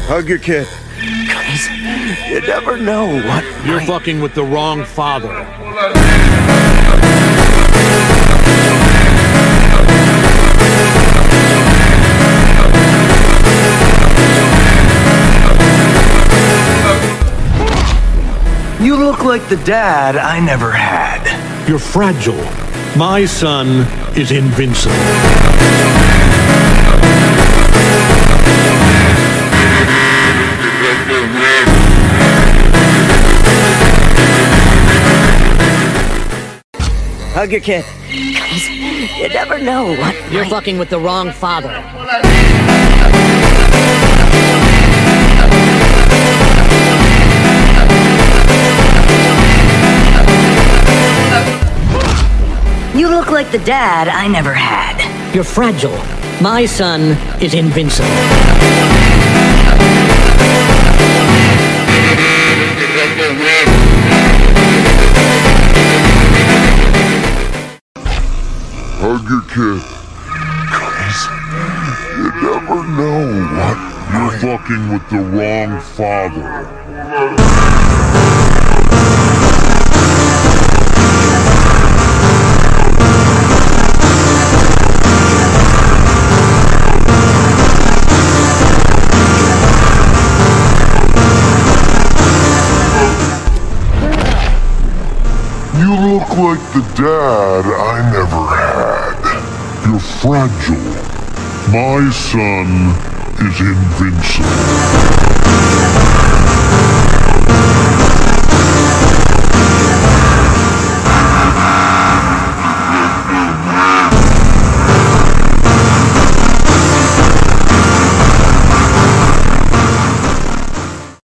Hug your kid. Cause you never know what. You're fucking with the wrong father. You look like the dad I never had. You're fragile. My son is invincible. Hug your kid. Cause you never know what. You're fucking with the wrong father. You look like the dad I never had. You're fragile. My son is invincible. Hug your kid. Cause you never know what. You're fucking with the wrong father. You look like the dad I never had. You're fragile. My son is invincible.